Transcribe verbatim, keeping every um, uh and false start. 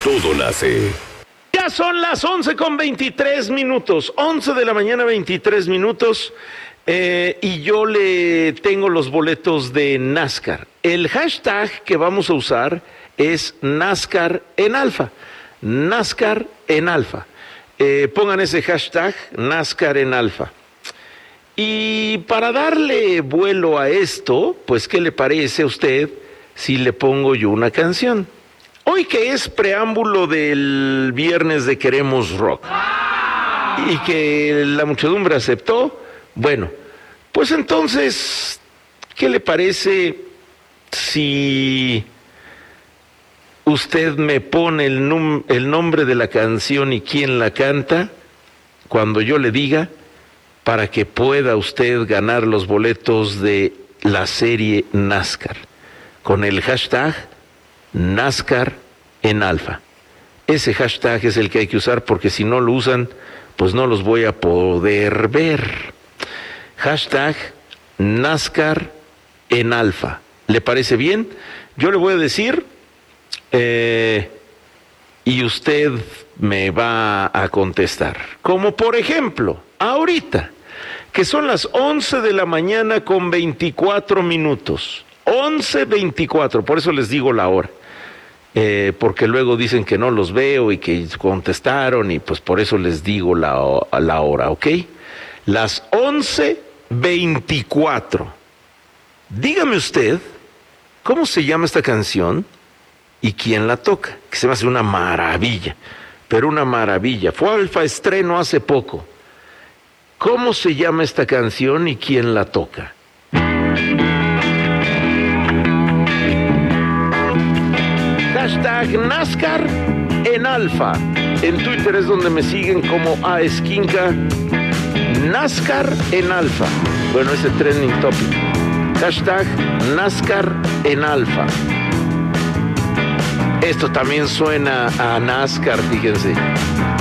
todo nace. Ya son las once con veintitrés minutos, once de la mañana, veintitrés minutos, eh, y yo le tengo los boletos de NASCAR. El hashtag que vamos a usar es NASCAR en Alfa, NASCAR en Alfa. Eh, pongan ese hashtag, NASCAR en Alfa. Y para darle vuelo a esto, pues, ¿qué le parece a usted si le pongo yo una canción? Hoy que es preámbulo del viernes de Queremos Rock y que la muchedumbre aceptó, bueno, pues entonces, ¿qué le parece si usted me pone el, num- el nombre de la canción y quién la canta cuando yo le diga, para que pueda usted ganar los boletos de la serie NASCAR con el hashtag NASCAR en Alfa? Ese hashtag es el que hay que usar, porque si no lo usan, pues no los voy a poder ver. Hashtag NASCAR en Alfa. ¿Le parece bien? Yo le voy a decir, eh, y usted me va a contestar. Como por ejemplo, ahorita, que son las once de la mañana con veinticuatro minutos. once veinticuatro, por eso les digo la hora. Eh, porque luego dicen que no los veo y que contestaron, y pues por eso les digo la, la hora, ¿ok? Las once veinticuatro. Dígame usted, ¿cómo se llama esta canción y quién la toca? Que se me hace una maravilla, pero una maravilla. Fue Alfa estreno hace poco. ¿Cómo se llama esta canción y quién la toca? Hashtag NASCAR en Alfa. En Twitter es donde me siguen como A Esquinca. NASCAR en Alfa. Bueno, ese trending topic. Hashtag NASCAR en Alfa. Esto también suena a NASCAR, fíjense.